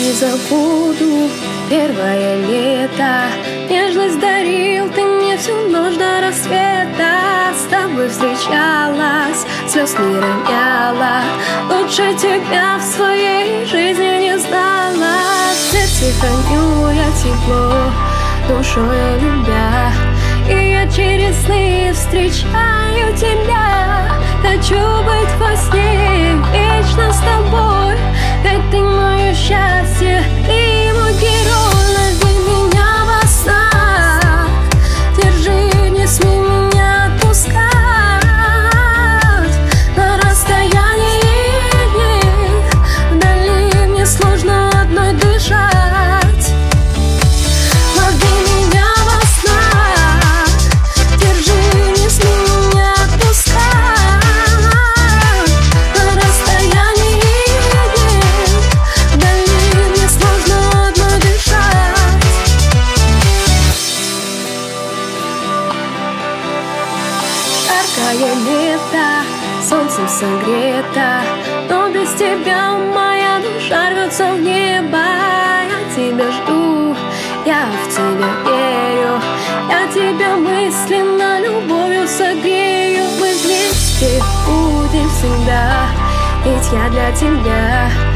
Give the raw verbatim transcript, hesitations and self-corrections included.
не забуду первое лето. Нежность дарил ты мне всю ночь до рассвета. С тобой встречалась, слез не роняла. Лучше тебя в своей жизни не знала. В сердце храню я тепло, душою любя. И я через сны встречаю тебя. Хочу быть во сне вечно с тобой, ведь ты мое счастье, ты мой герой. Лови меня во снах, держи, не смей меня отпускать. На расстоянии, вдали мне сложно одной дышать. Лови меня во снах, держи, не смей меня отпускать. На расстоянии, вдали мне сложно одной дышать. Жаркое лето, солнцем согрета, но без тебя моя душа рвется в небо. Я тебя жду, я в тебя верю, я тебя мысленно любовью согрею. Мы вместе будем всегда, ведь я для тебя